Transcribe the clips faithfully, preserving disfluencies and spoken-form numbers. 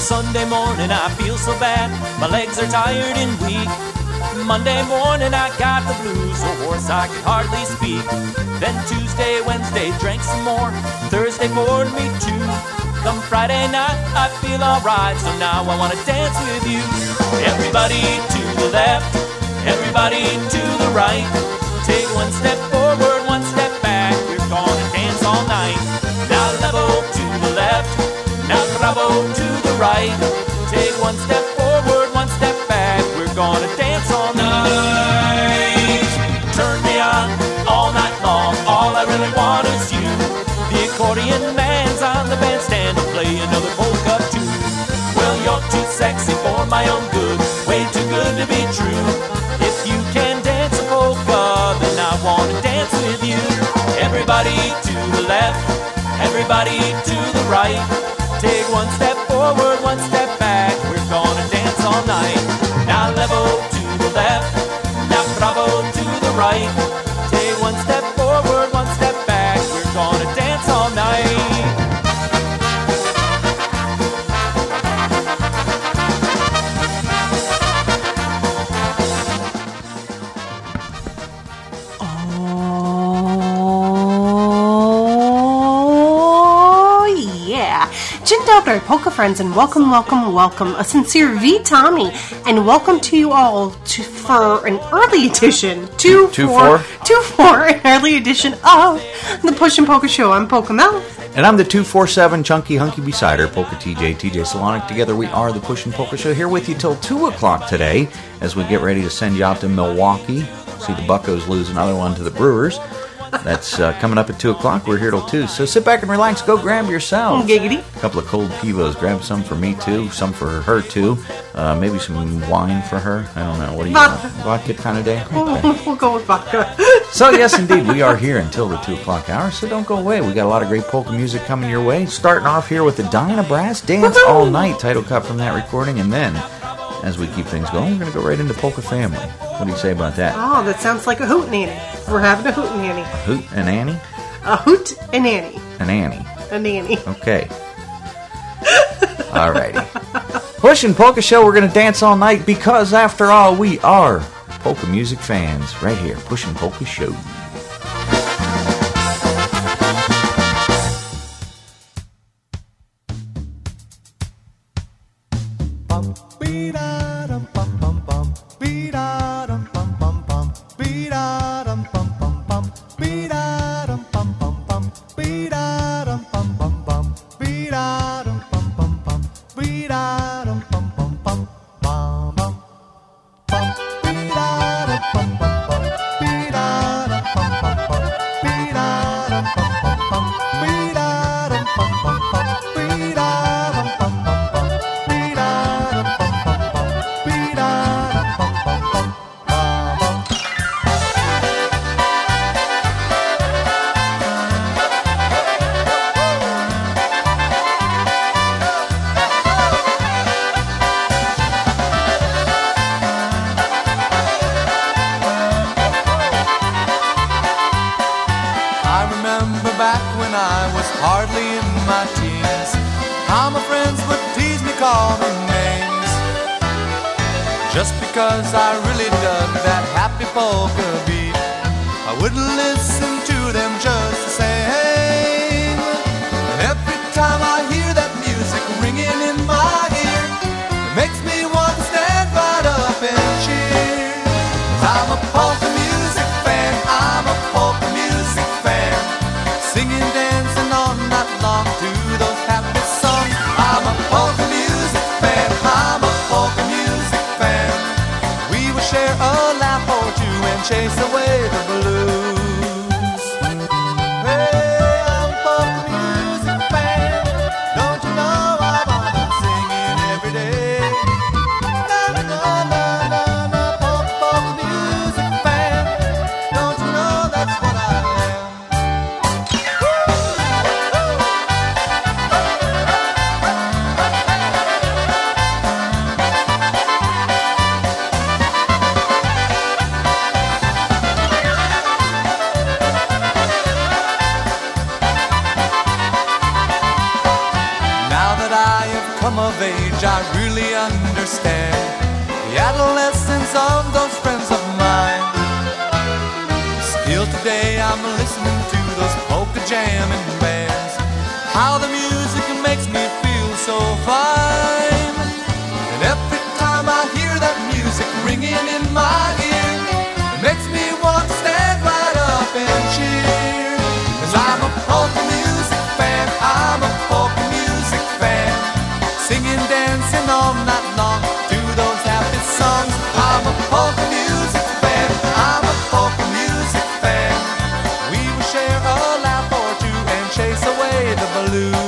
Sunday morning I feel so bad, my legs are tired and weak. Monday morning I got the blues, so hoarse I could hardly speak. Then Tuesday, Wednesday, drank some more, Thursday bored me too. Come Friday night I feel alright, so now I wanna dance with you. Everybody to the left, everybody to the right. Take one step forward, one step back, we're gonna dance all night. Now level to the left, now bravo to the right. Take one step forward, one step back, we're gonna dance all night. Turn me on all night long, all I really want is you. The accordion man's on the bandstand to play another polka tune. Well, you're too sexy for my own good, way too good to be true. If you can dance a polka, then I wanna dance with you. Everybody to the left, everybody to the right. Take one step forward, one step back, we're gonna dance all night. Now level to the left, now bravo to the right. Take one step forward, one step back, we're gonna dance all night. Our polka friends, and welcome, welcome, welcome. A sincere V Tommy, and welcome to you all to for an early edition, two, two four, four, two four, an early edition of the Push and Polka Show. I'm Polka Mel, and I'm the two four seven chunky hunky beside her, Polka T J, T J Solonic. Together we are the Push and Polka Show, here with you till two o'clock today, as we get ready to send you out to Milwaukee. See the Buccos lose another one to the Brewers. That's uh, coming up at two o'clock. We're here till two. So sit back and relax. Go grab yourself. Giggity. A couple of cold pivos. Grab some for me, too. Some for her, too. Uh, maybe some wine for her. I don't know. What do you vodka. want? Vodka kind of day? Okay. We'll, we'll go with vodka. So, yes, indeed. We are here until the two o'clock hour, so don't go away. We got a lot of great polka music coming your way. Starting off here with the Dinah Brass Dance Woo-hoo! All Night title cut from that recording. And then, as we keep things going, we're going to go right into Polka Family. What do you say about that? Oh, that sounds like a hoot nanny. We're having a hoot nanny. A hoot and Annie? A hoot and nanny. An Annie. A nanny. Okay. Alrighty. Push and Polka Show, we're going to dance all night because, after all, we are polka music fans. Right here, Push and Polka Show. Chase away the blues. Hey, I'm a polka music fan. Don't you know I'm on and singing every day? Na na na na na na, polka polka music fan. Don't you know that's what I am? come of age, I really understand the adolescence of those friends of mine. Still today I'm listening to those polka jamming bands. How the music makes me feel so fine. And every time I hear that music ringing in my ear, it makes me want to stand right up and cheer. 'Cause I'm a polka music fan, I'm a polka music fan, singing, dancing all night long to those happy songs. I'm a polka music fan, I'm a polka music fan. We will share a laugh or two and chase away the blues.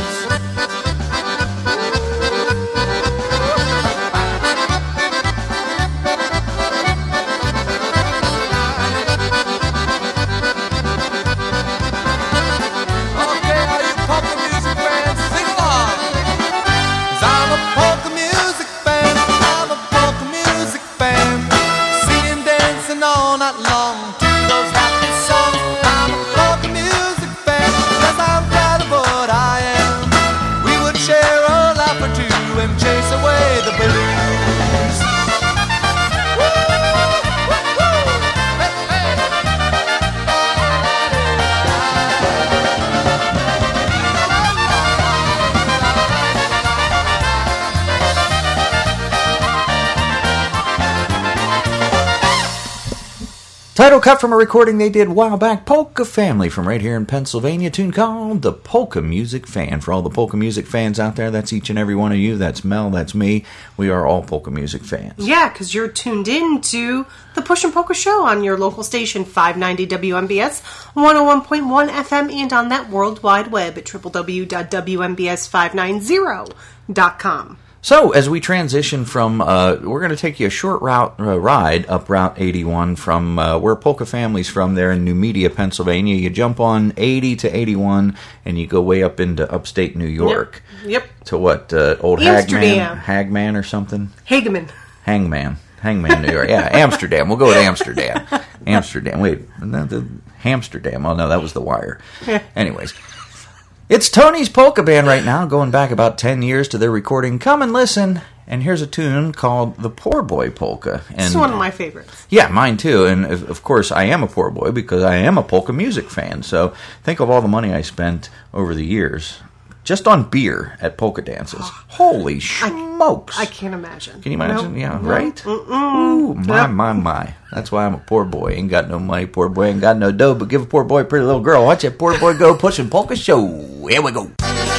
Title cut from a recording they did a while back, Polka Family from right here in Pennsylvania, tune called The Polka Music Fan. For all the polka music fans out there, that's each and every one of you. That's Mel, that's me. We are all polka music fans. Yeah, because you're tuned in to the Push and Polka Show on your local station, five ninety W M B S, one oh one point one F M, and on that World Wide Web at w w w dot w m b s five ninety dot com. So, as we transition from, uh, we're going to take you a short route uh, ride up Route eighty-one from uh, where Polka Family's from there in New Media, Pennsylvania. You jump on eighty to eighty-one, and you go way up into upstate New York. Yep. yep. To what, uh, Old Amsterdam. Hagman? Hagman or something? Hageman. Hangman. Hangman, New York. Yeah, Amsterdam. We'll go with Amsterdam. Amsterdam. Wait, no, the Hamsterdam. Oh, no, that was The Wire. Anyways. It's Tony's Polka Band right now, going back about ten years to their recording. Come and listen. And here's a tune called The Poor Boy Polka. And it's one of my favorites. Yeah, mine too. And of, of course, I am a poor boy because I am a polka music fan. So think of all the money I spent over the years just on beer at polka dances. Holy smokes. I, I can't imagine. Can you imagine? Nope. Yeah, Nope. right? Mm-mm. Ooh, my, Yep. my, my. That's why I'm a poor boy. Ain't got no money, poor boy. Ain't got no dough, but give a poor boy a pretty little girl. Watch that poor boy go pushing polka show. Here we go.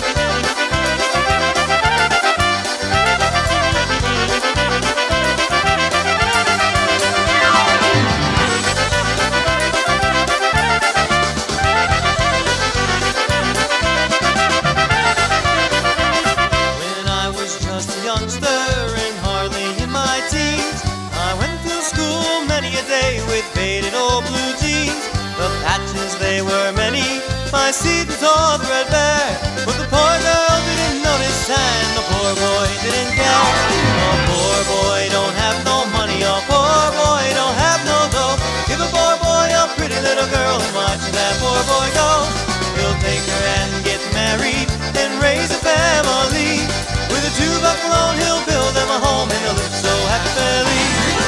When I was just a youngster and hardly in my teens, I went to school many a day with faded old blue jeans. The patches, they were many, my seat was all threadbare, but the poor girl didn't notice and the poor boy didn't care. A poor boy don't have no money, a poor boy don't have no dough. Give a poor boy a pretty little girl and watch that poor boy go. He'll take her and get married and raise a family. With a two buck loan he'll build them a home and they'll live so happily.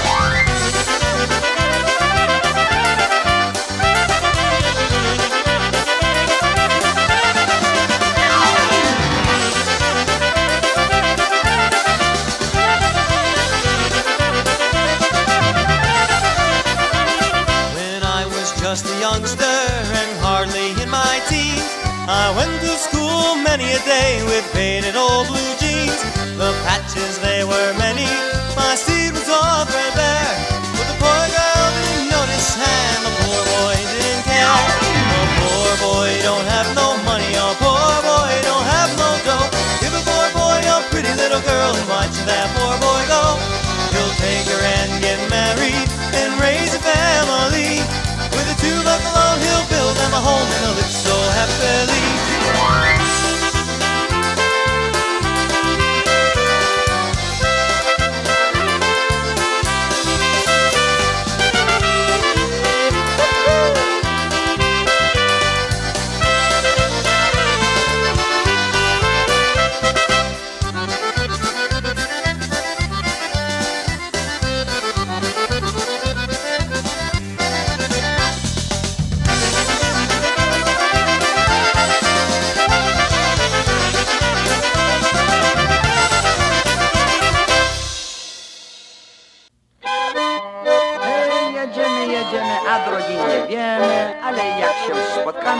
When I was just a youngster and hardly in my teens, I went to school many a day with faded old blue jeans. The patches, they were many, my seat was all threadbare, but the poor girl didn't notice and the poor boy didn't care. The poor boy don't have no money, a poor boy don't have no dough. Give a poor boy a pretty little girl and watch that poor boy go. He'll take her and get married and raise a family. With a two buck loan he'll build them a home and they'll live so happily.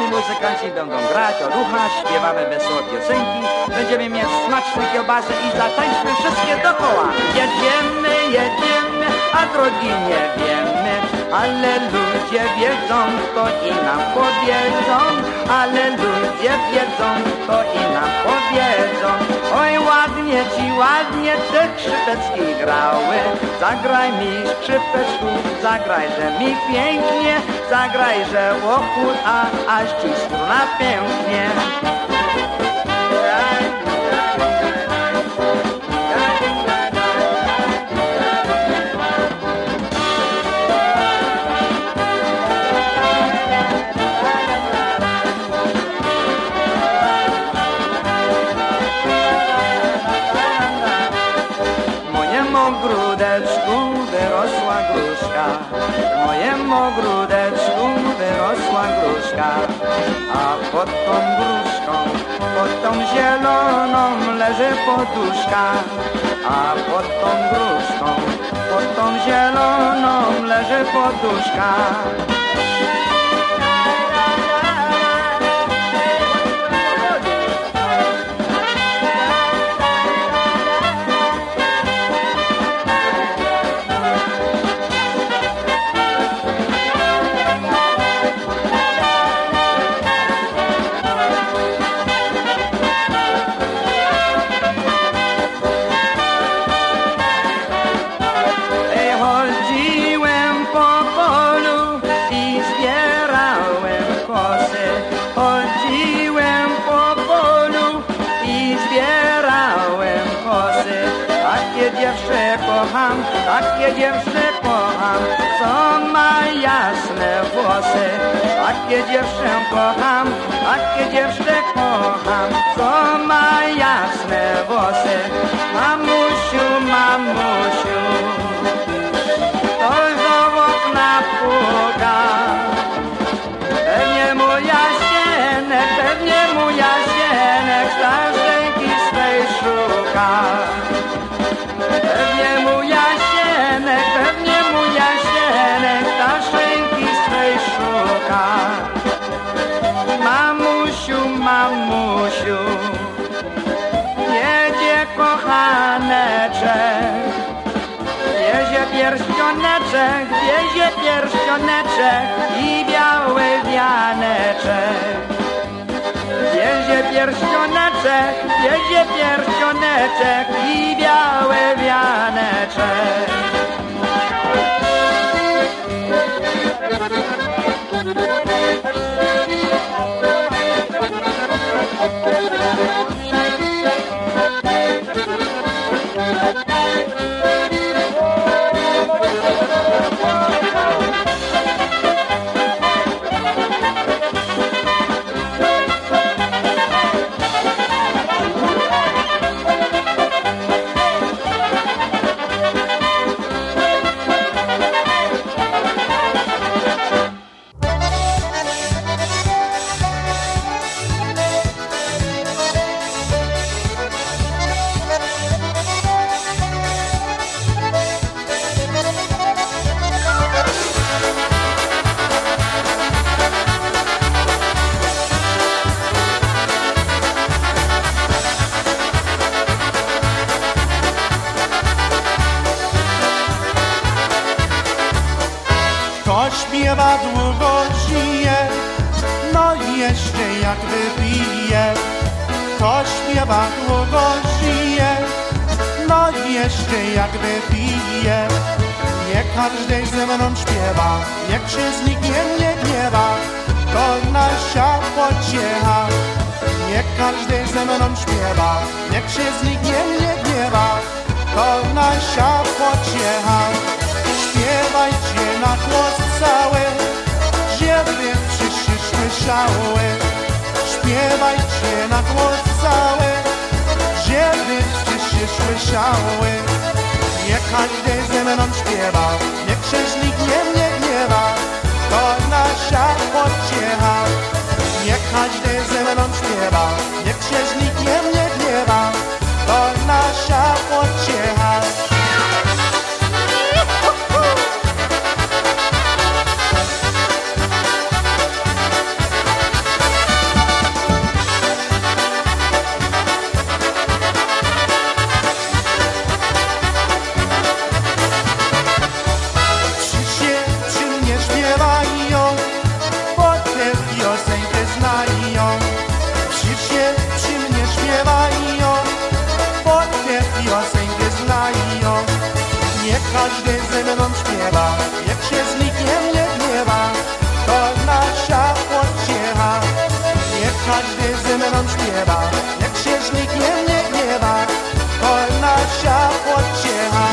muzykanci będą grać o ducha, śpiewamy wesołe piosenki, będziemy mieć smaczne kiełbasy i zatańczmy wszystkie dokoła. Jedziemy, jedziemy, a drogi nie wiemy, ale ludzie wiedzą, to i nam powiedzą, ale ludzie wiedzą, to i nam powiedzą. Oj, ładnie ci, ładnie te skrzypeczki grały, zagraj mi skrzypeczku, zagrajże mi pięknie, zagrajże łokół, a aż ci struna pęknie. W mojem ogródeczku wyrosła gruszka, a pod tą gruszką, pod tą zieloną leży poduszka, a pod tą gruszką, pod tą zieloną leży poduszka. Kocham, takie dziewczę kocham, co ma jasne włosy. Takie dziewczę kocham, takie dziewczę kocham, co ma jasne włosy. Mamusiu, mamusiu, ktoś do okna puka. Pewnie mój Jasienek, pewnie mój Jasienek starszejki swej szuka. Pewnie mój Jasienek, pewnie mój Jasienek starszejki swej szuka. Mamusiu, mamusiu, jedzie kochaneczek, wiezie pierścioneczek, wiezie pierścioneczek i biały wianeczek. Wiezie pierścioneczek, wiezie pierścioneczek i biały wianeczek. Śpiewa długo żyje, no i jeszcze jak wypije. Kto śpiewa długo żyje, no i jeszcze jak wypije. Nie każdy ze mną śpiewa, niech się z nikiem nie gniewa, to nasza pociecha. Nie każdy ze mną śpiewa, niech się z nikiem nie gniewa, to nasza pociecha. Śpiewajcie na głos cały, żeby wszyscy słyszały. Śpiewajcie na głos cały, żeby wszyscy słyszały. Nie każdy ze mną śpiewa, niech się nikt nie gniewa, to nasza pociecha. Nie każdy ze mną śpiewa, niech się nikt nie gniewa, to nasza pociecha. każdy ze mną śpiewa, niech się z nikim nie gniewa, to nasza pociecha. Niech każdy ze mną śpiewa, niech się z nikim nie gniewa, to nasza pociecha.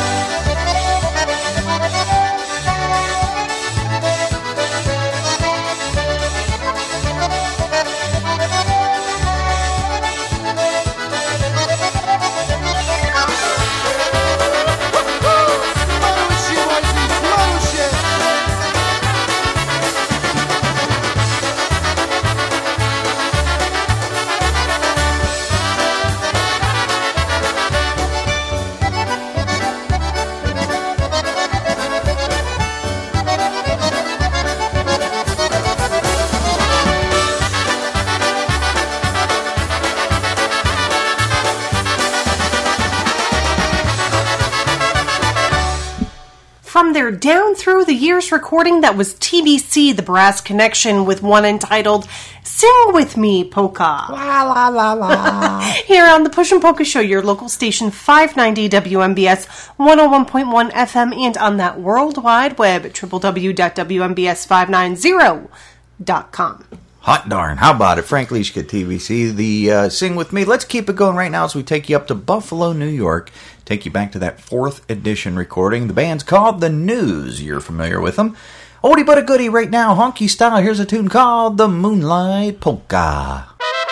From their Down Through the Years recording, that was T B C, The Brass Connection, with one entitled Sing With Me, Polka. La la la la. Here on the Push and Polka Show, your local station, five ninety W M B S, one oh one point one F M, and on that World Wide Web at w w w dot w m b s five ninety dot com. Hot darn. How about it? Frank Lischka, T V C, the uh, Sing With Me. Let's keep it going right now as we take you up to Buffalo, New York. Take you back to that fourth edition recording. The band's called The News. You're familiar with them. Oldie but a goodie right now, honky style. Here's a tune called The Moonlight Polka.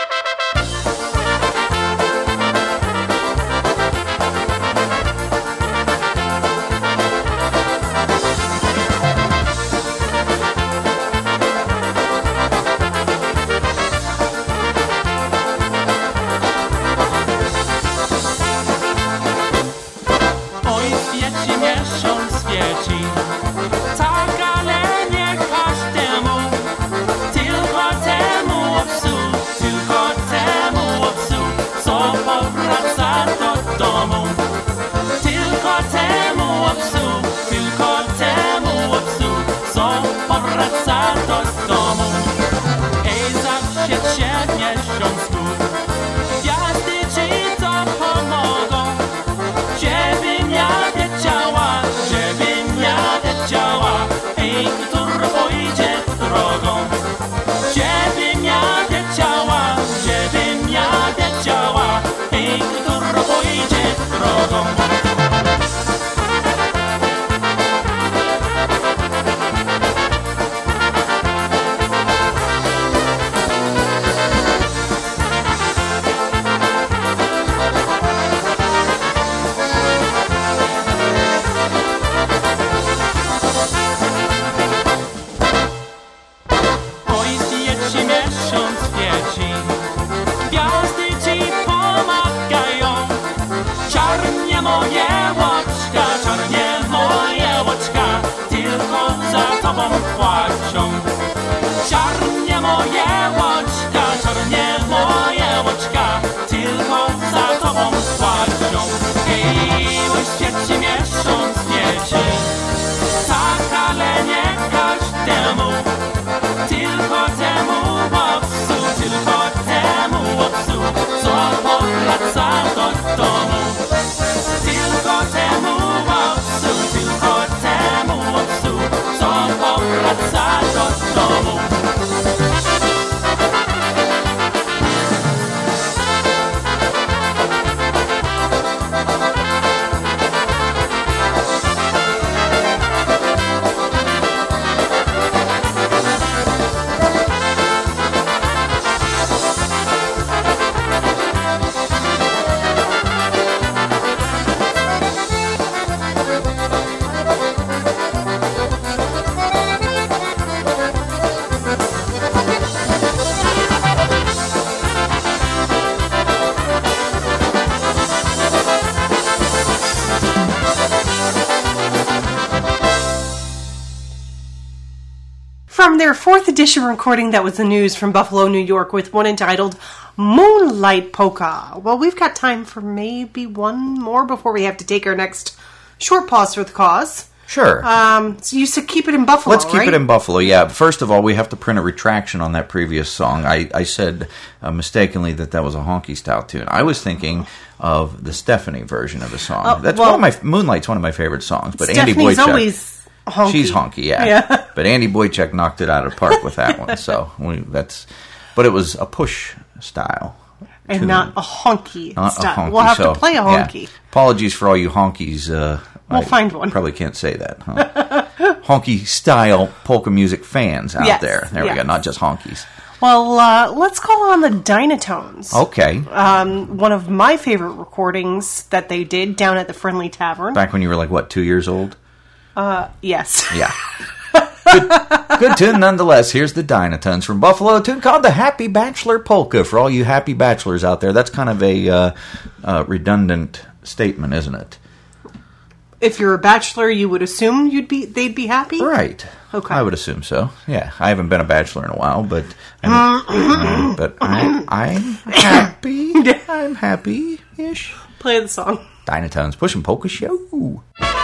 From their fourth edition recording, that was The News from Buffalo, New York, with one entitled Moonlight Polka. Well, we've got time for maybe one more before we have to take our next short pause for the cause. Sure. Um, so you said keep it in Buffalo, Let's keep right? it in Buffalo, yeah. First of all, we have to print a retraction on that previous song. I, I said uh, mistakenly that that was a honky-style tune. I was thinking of the Stephanie version of the song. Oh, That's well, one of my Moonlight's one of my favorite songs. But Andy Stephanie's Boychuk, always honky. she's honky, yeah. Yeah. But Andy Boychuk knocked it out of the park with that one. So we, that's, but it was a push style. And tune. not a honky Not style. a honky. We'll have so, to play a yeah. honky. Apologies for all you honkies. Uh, We'll I find one. Probably can't say that. Huh? Honky style polka music fans out Yes, there. There yes. we go. Not just honkies. Well, uh, let's call on the Dynatones. Okay. Um, one of my favorite recordings that they did down at the Friendly Tavern. Back when you were like, what, two years old? Uh, yes. Yeah. Good, good tune nonetheless. Here's the Dynatones from Buffalo, a tune called the Happy Bachelor Polka. For all you happy bachelors out there, that's kind of a uh, uh, redundant statement, isn't it? If you're a bachelor, you would assume you'd be they'd be happy? Right. Okay. I would assume so. Yeah. I haven't been a bachelor in a while, but I'm, uh, but I, I'm happy. I'm happy-ish. Play the song. Dynatones Push and Polka Show.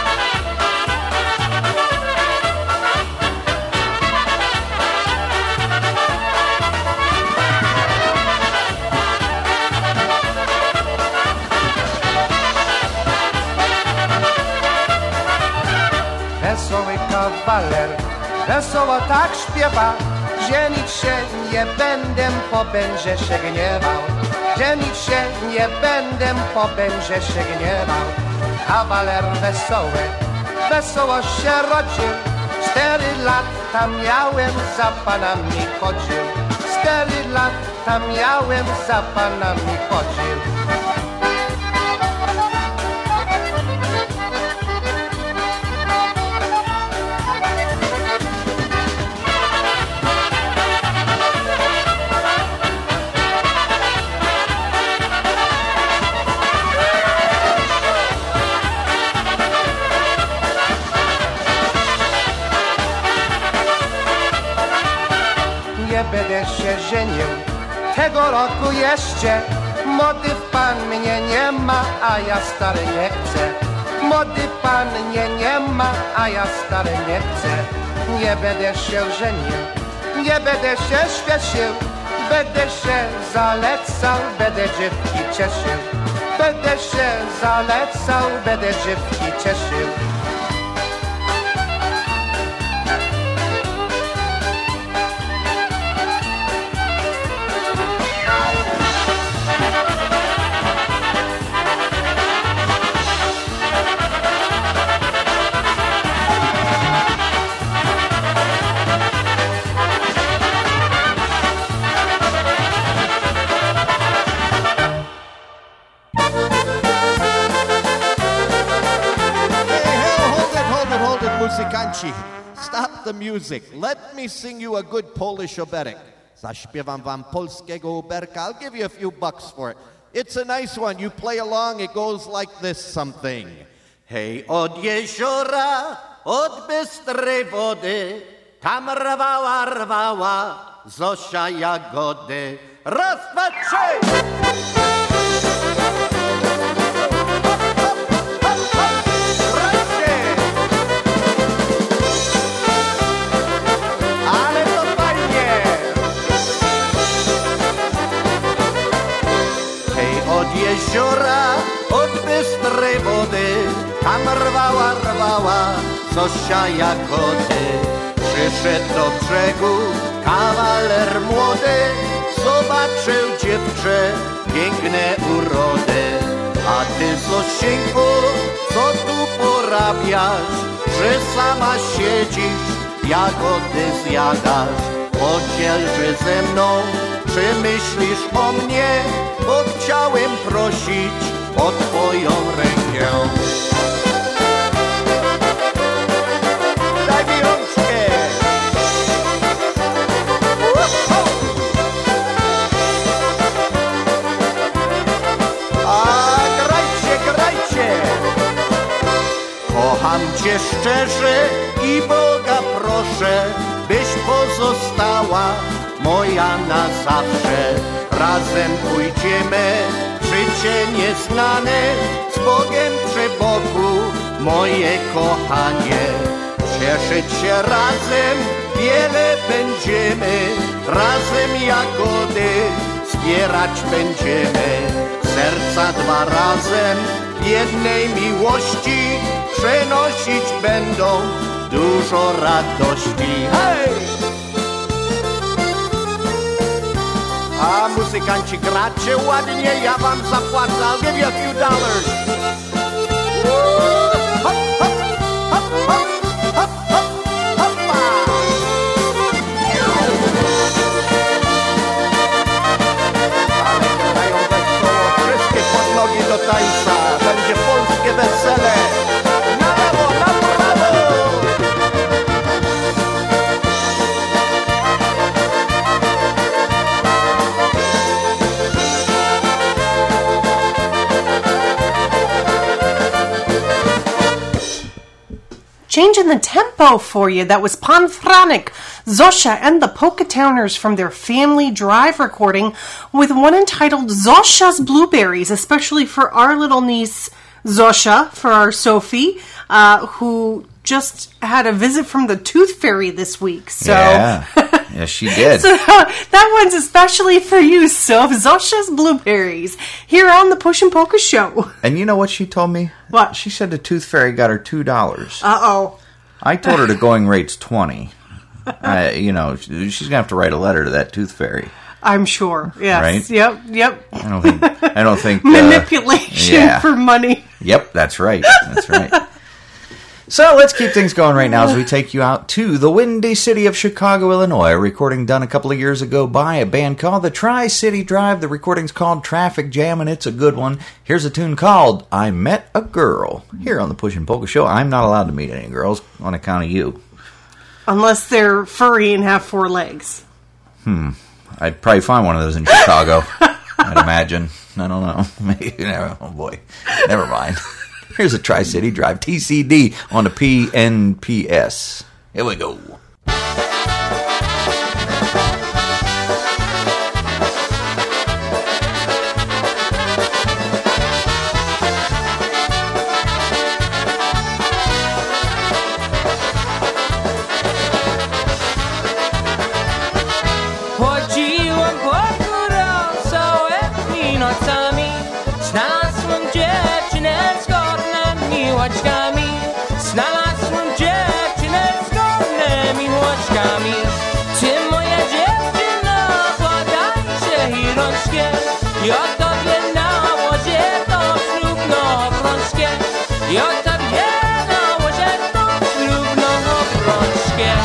Wesoły kawaler, wesoło tak śpiewa. Żenić się nie będę, bo będzie się gniewał. Żenić się nie będę, bo będzie się gniewał. Kawaler wesoły, wesoło się rodził. Cztery lata miałem, za panami chodził. Cztery lata miałem, za panami chodził. Nie będę się żenił tego roku jeszcze. Młody pan mnie nie ma, a ja stary nie chcę. Młody pan mnie nie ma, a ja stary nie chcę. Nie będę się żenił, nie będę się śpieszył. Będę się zalecał, będę dziewki cieszył. Będę się zalecał, będę dziewki cieszył. Muzykanci, stop the music. Let me sing you a good Polish oberek. Zaśpiewam wam polskiego oberka. I'll give you a few bucks for it. It's a nice one. You play along, it goes like this something. Hej, od jeziora, od bystrej wody, tam rwała, rwała Zosia jagody. Raz, dwa, trzy! Jeziora, od bystrej wody, tam rwała, rwała Zosia jagody. Przyszedł do brzegu kawaler młody, zobaczył dziewczę piękne urody. A ty, Zosieńku, co tu porabiasz, że sama siedzisz, jagody zjadasz? Podzielże ze mną, czy myślisz o mnie, bo chciałem prosić o twoją rękę. Daj mi rączkę. A grajcie, grajcie. Kocham cię szczerze i Boga proszę, byś pozostała moja na zawsze. Razem pójdziemy w życie nieznane, z Bogiem przy boku moje kochanie. Cieszyć się razem, wiele będziemy, razem jagody zbierać będziemy. Serca dwa razem w jednej miłości przenosić będą dużo radości. Hej! A muzykanci, gracie ładnie, ja wam zapłacę. I'll give you a few dollars. Woo! Hop, hop, hop, hop, hop, hop, hoppa! Ale grają wesoło, wszystkie pod nogi do tańca. Będzie polskie wesele. Na lewo, na prawo! Changing the tempo for you, that was Pan Franek, Zosia, and the Polka Towners from their Family Drive recording with one entitled Zosia's Blueberries, especially for our little niece Zosia, for our Sophie, uh, who just had a visit from the Tooth Fairy this week. So, yeah, yes, she did. So uh, that one's especially for you, so Zosia's Blueberries, here on the Push and Polka Show. And you know what she told me? What? She said the Tooth Fairy got her two dollars. Uh-oh. I told her the going rate's twenty. uh, you know, she's going to have to write a letter to that Tooth Fairy. I'm sure. Yes. Right? Yep. Yep. I don't think. I don't think. Uh, Manipulation yeah. for money. Yep, that's right. That's right. So let's keep things going right now as we take you out to the windy city of Chicago, Illinois. A recording done a couple of years ago by a band called the Tri-City Drive. The recording's called Traffic Jam, and it's a good one. Here's a tune called I Met a Girl. Here on the Push and Polka Show, I'm not allowed to meet any girls on account of you. Unless they're furry and have four legs. Hmm. I'd probably find one of those in Chicago. I'd imagine. I don't know. Maybe. Oh, boy. Never mind. Here's a Tri-City Drive T C D on the P N P S. Here we go. Chodziłem po górach całymi nocami, znalazłem dziewczynę z górnymi łaczkami, znalazłem dziewczynę z górnymi łaczkami. Ty moja dziewczyna, podaj się i rączkę, ja tobie nałożę to ślubno obrączkę, ja tobie nałożę to ślubno obrączkę.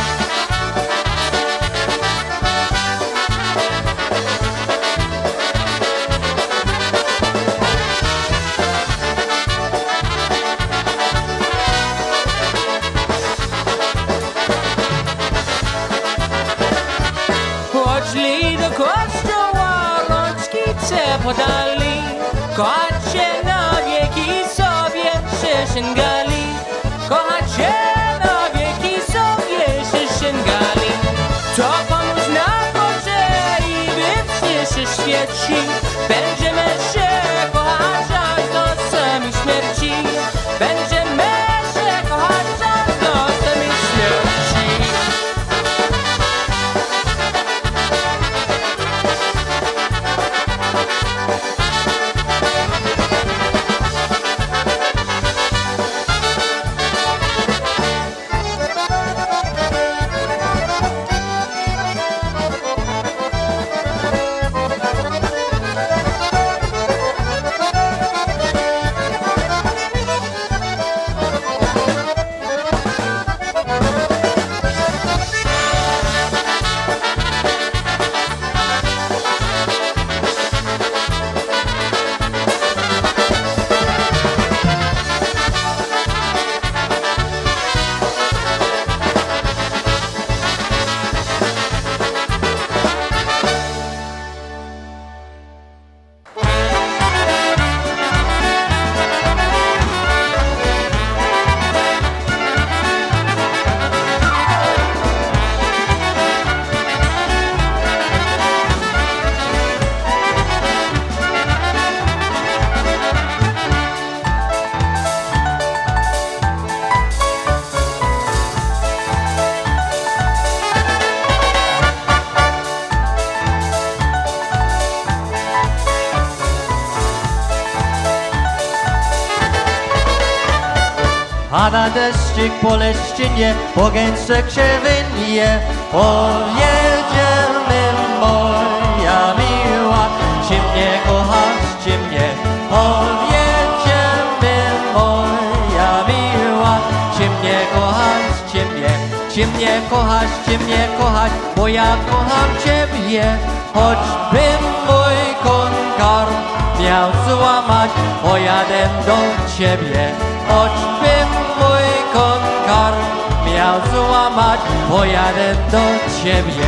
Poszli do kościoła, rączkice podali, kochać się na wieki sobie przysięgali, kochać się na wieki sobie przysięgali. To pomóż na górze i by się świeci, będziemy się kochać aż do samej śmierci, będziemy się kochać aż do samej śmierci. a na deszczyk po leszczynie, po gęsek się wynie. Pojedziemy, moja miła, czy mnie kochasz, czy mnie. Pojedziemy, moja miła, czy mnie kochasz, czy mnie. Czy mnie kochasz, czy mnie kochasz, bo ja kocham ciebie. Choćbym mój konkar miał złamać, pojadę do ciebie. Choćbym mój konkar miał złamać, pojadę do ciebie.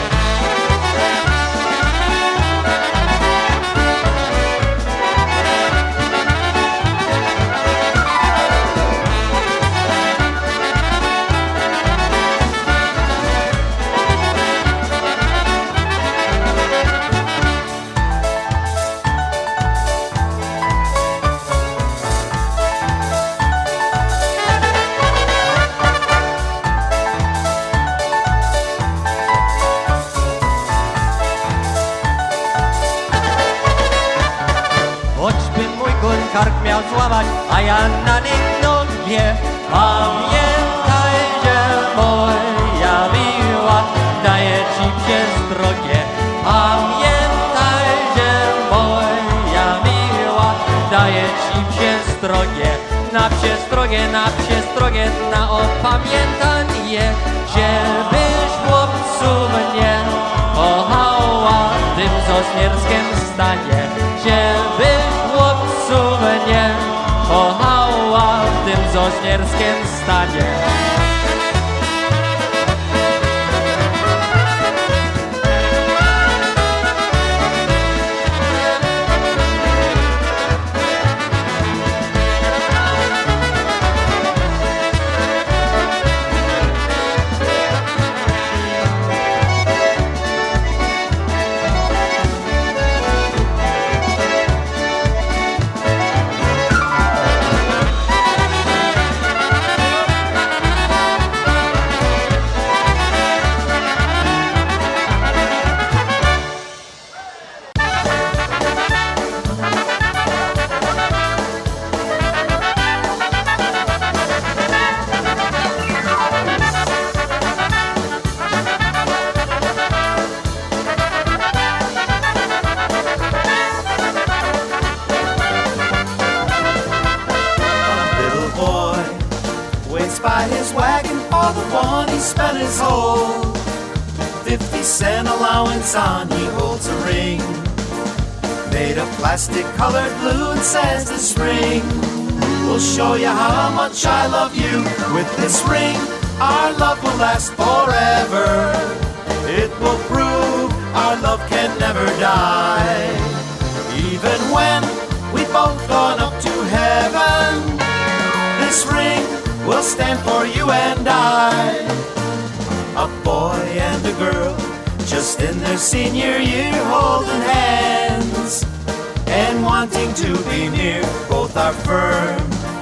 Kark miał złamać, a ja na nim nogie. Pamiętaj, że moja miła daje ci przestrogie. Pamiętaj, że moja miła daje ci przestrogie. Na przestrogie, na przestrogie, na opamiętanie, żebyś chłopcu mnie kochała w tym sosnierskim stanie. Żebyś chłopcu mnie kochała w tym sosnierskim stanie. On, he holds a ring made of plastic colored blue and says the spring will show you how much I love you. With this ring our love will last forever. It will prove our love can never die. Even when we've both gone up to heaven, this ring will stand for you and I. A boy and a girl just in their senior year, holding hands and wanting to be near. Both are firm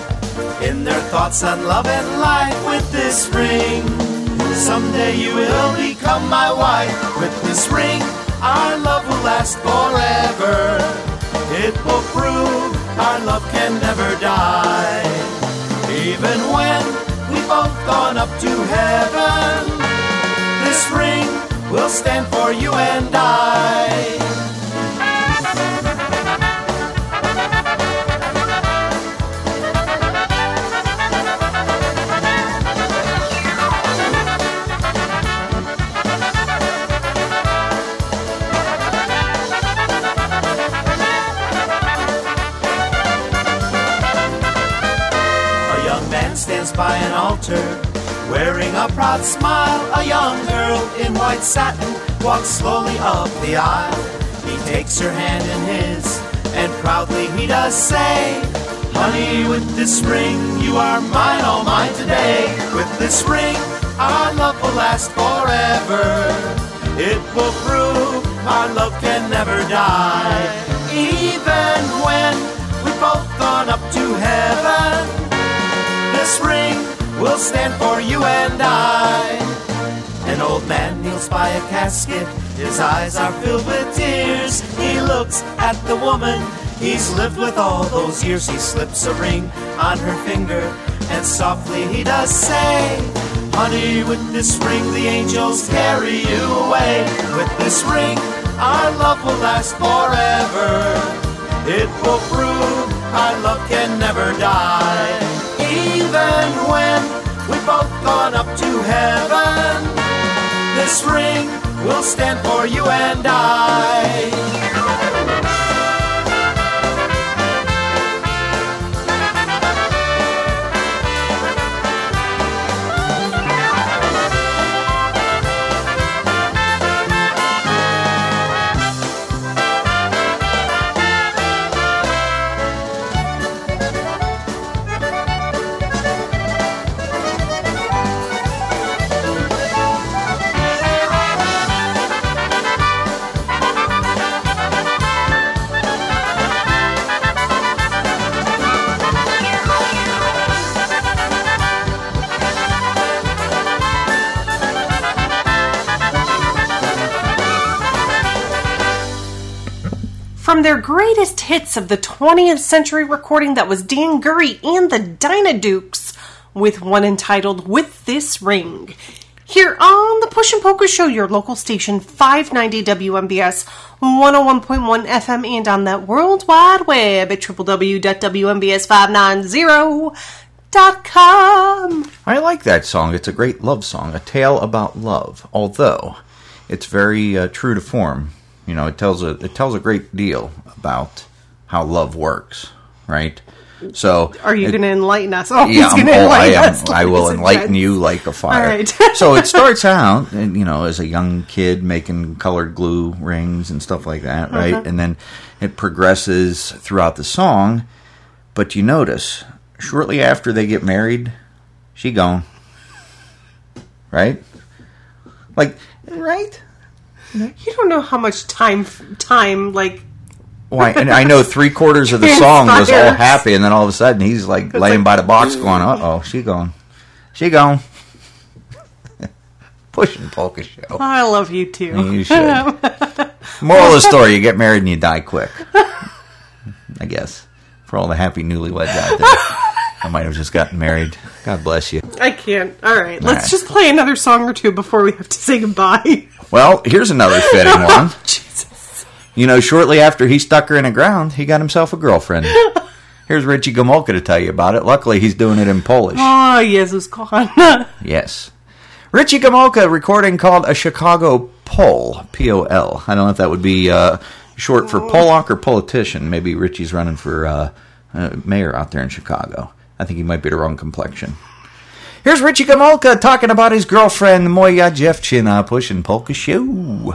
in their thoughts on love and life. With this ring, someday you will become my wife. With this ring, our love will last forever. It will prove our love can never die. Even when we've both gone up to heaven, this ring will stand for you and I. A young man stands by an altar, wearing a proud smile. A young girl in white satin walks slowly up the aisle. He takes her hand in his, and proudly he does say, honey, with this ring, you are mine, all mine today. With this ring, our love will last forever. It will prove our love can never die. Even when we've both gone up to heaven, this ring will stand for you and I. An old man kneels by a casket, his eyes are filled with tears. He looks at the woman he's lived with all those years. He slips a ring on her finger and softly he does say, honey, with this ring the angels carry you away. With this ring our love will last forever. It will prove our love can never die. Even when we've both gone up to heaven, this ring will stand for you and I. From their greatest hits of the twentieth century recording, that was Dan Gurry and the Dynadukes with one entitled With This Ring. Here on the Push and Polka Show, your local station, five ninety W M B S, one oh one point one F M, and on that World Wide Web at w w w dot w m b s five ninety dot com. I like that song. It's a great love song, a tale about love, although it's very uh, true to form. You know, it tells a it tells a great deal about how love works, right? So, are you going to enlighten us? Oh, yeah, I'm, oh I, am, us, I will enlighten you like a fire. All right. So it starts out, and you know, as a young kid making colored glue rings and stuff like that, right? Uh-huh. And then it progresses throughout the song. But you notice, shortly after they get married, she gone, right? Like, right? You don't know how much time, time, like... Why? And I know three quarters of the song was all happy, and then all of a sudden he's like it's laying like, by the box going, uh-oh, she gone. She gone. Push and Polka Show. I love you too. You should. Moral of the story, you get married and you die quick. I guess. For all the happy newlyweds out there. I might have just gotten married. God bless you. I can't. All right. Let's right. just play another song or two before we have to say goodbye. Well, here's another fitting one. Oh, Jesus. You know, shortly after he stuck her in the ground, he got himself a girlfriend. Here's Richie Gomulka to tell you about it. Luckily, he's doing it in Polish. Oh, Jezus kochana. Yes. Richie Gomulka recording called A Chicago Pol, P O L. I don't know if that would be uh, short for Polak or politician. Maybe Richie's running for uh, uh, mayor out there in Chicago. I think he might be the wrong complexion. Here's Richie Gomulka talking about his girlfriend, Moja Dziewczyna, Push and Polka Show.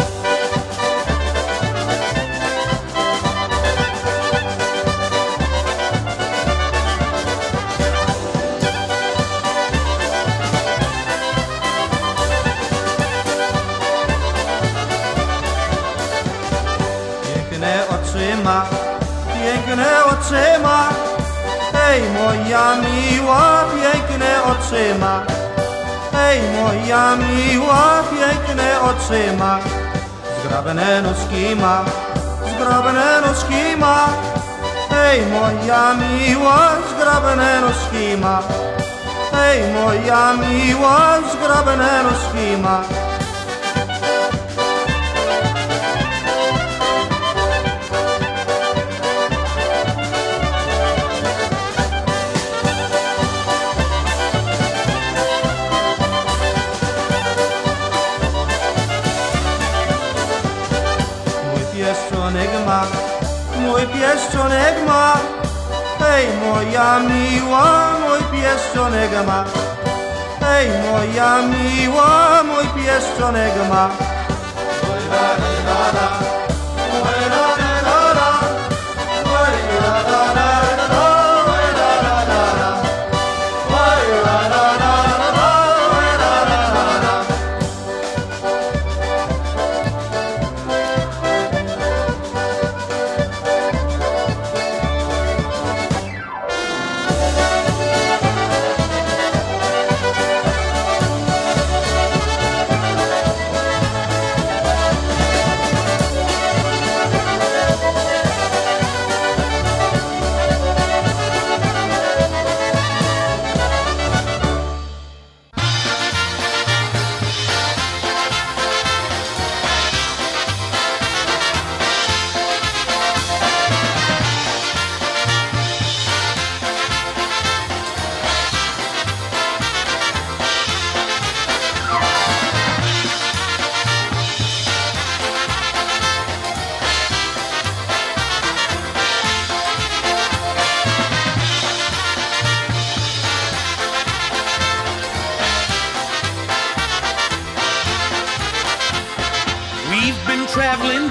Piękne oczy ma, piękne oczy ma. Hej, moja miła, piękne oczy ma. Hej, moja miła, piękne oczy ma. Zgrabne nóżki ma, zgrabne nóżki ma. Hej, moja miła, zgrabne nóżki ma. Hej, moja miła, zgrabne nóżki ma. Mój pieszczonek ma, hej, moja miła, mój pieszczonek ma. Hej, moja miła, mój pieszczonek ma. Oj, la, la, la, oj, la, la, la, oj, la, la, la, oj, la, la, la, oj, la, la, la, oj, la, la, la.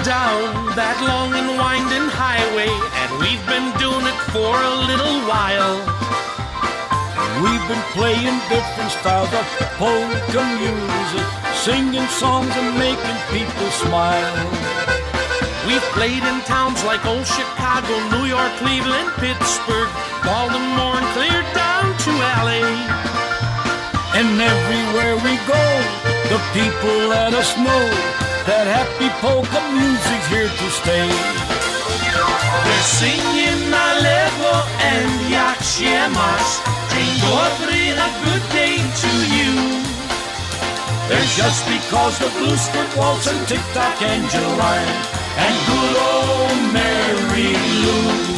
down that long and winding highway, and we've been doing it for a little while. We've been playing different styles of polka music, singing songs and making people smile. We've played in towns like old Chicago, New York, Cleveland, Pittsburgh, Baltimore, and clear down to L A. And everywhere we go, the people let us know that happy polka music's here to stay. They're singing Alewo and Jak się masz, dzień dobry, a good day to you. They're just because the Blue Skirt Waltz and Tick-Tock Angeline and good old Mary Lou.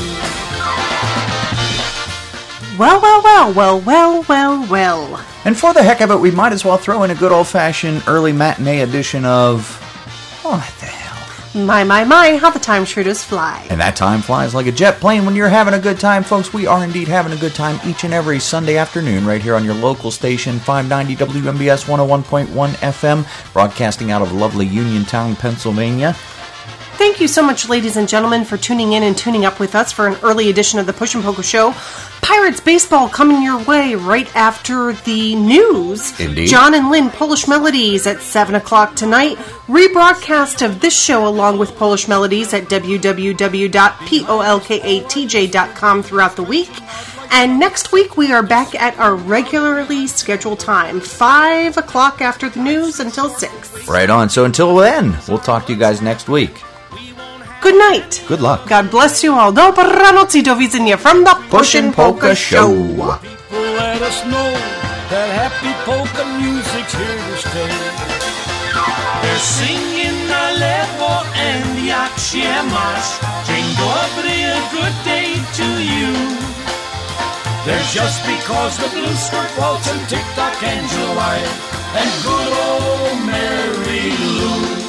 Well, well, well, well, well, well, well. And for the heck of it, we might as well throw in a good old-fashioned early matinee edition of... Oh, what the hell? My, my, my, how the time sure does fly. And that time flies like a jet plane when you're having a good time, folks. We are indeed having a good time each and every Sunday afternoon right here on your local station, five ninety W M B S one oh one point one F M, broadcasting out of lovely Uniontown, Pennsylvania. Thank you so much, ladies and gentlemen, for tuning in and tuning up with us for an early edition of the Push and Polka Show. Pirates baseball coming your way right after the news. Indeed. John and Lynn Polish Melodies at seven o'clock tonight. Rebroadcast of this show along with Polish Melodies at w w w dot polkatj dot com throughout the week. And next week we are back at our regularly scheduled time, five o'clock after the news until six. Right on. So until then, we'll talk to you guys next week. Good night. Good luck. God bless you all. Dobranoc i do widzenia from the Push and Polka Show. People let us know that happy polka music's here to stay. They're singing Alewo and Jak się masz, dzień dobry, a good day to you. They're just because the Blue Skirt Waltz and Tick-Tock Angeline and good old Mary Lou.